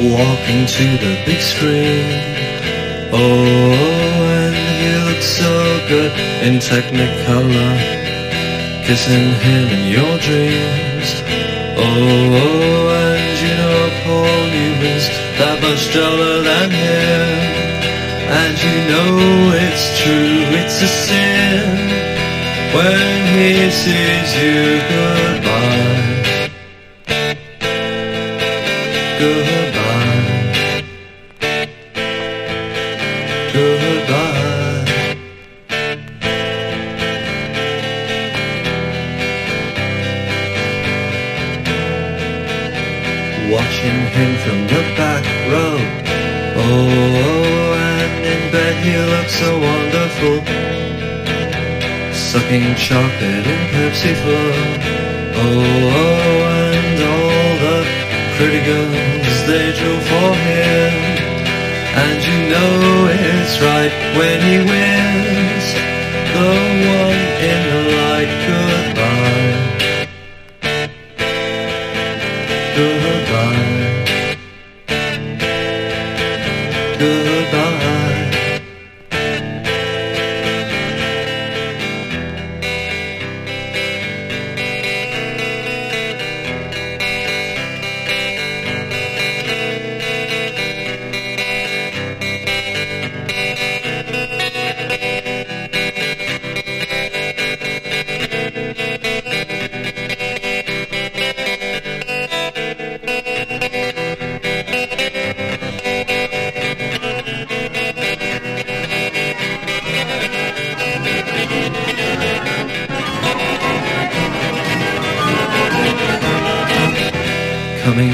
walking to the big screen. Oh, and he looks so good in Technicolor, kissing him in your dreams. Oh, and you know Paul Newman's that much duller than him. And you know it's true, it's a sin when he sees you goodbye. Goodbye. Goodbye. Watching him from the back row. Oh, and in bed he looks so wonderful, sucking chocolate in Pepsi Flow. Oh, and all the pretty girls, they drew for him. And you know it's right when he wins, the one in the light. Goodbye. Goodbye. Goodbye. Coming